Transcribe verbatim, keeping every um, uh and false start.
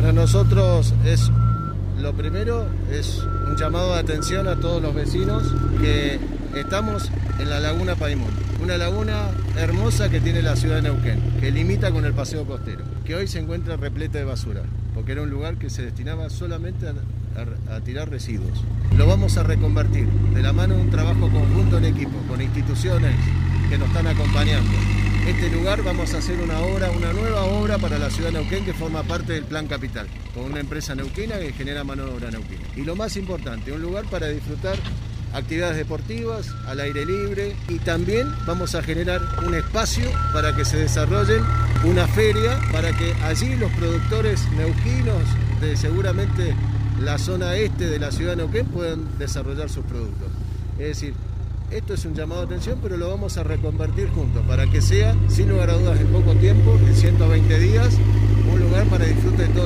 Para nosotros es lo primero, es un llamado de atención a todos los vecinos que estamos en la laguna Paimón, una laguna hermosa que tiene la ciudad de Neuquén, que limita con el paseo costero, que hoy se encuentra repleta de basura, porque era un lugar que se destinaba solamente a, a, a tirar residuos. Lo vamos a reconvertir de la mano de un trabajo conjunto en equipo, con instituciones que nos están acompañando. Este lugar vamos a hacer una obra, una nueva obra para la ciudad de Neuquén que forma parte del Plan Capital, con una empresa neuquina que genera mano de obra neuquina. Y lo más importante, un lugar para disfrutar actividades deportivas, al aire libre, y también vamos a generar un espacio para que se desarrollen una feria, para que allí los productores neuquinos de seguramente la zona este de la ciudad de Neuquén puedan desarrollar sus productos. Es decir, esto es un llamado de atención, pero lo vamos a reconvertir juntos para que sea, sin lugar a dudas, en poco tiempo, en ciento veinte días, un lugar para disfrute de todo.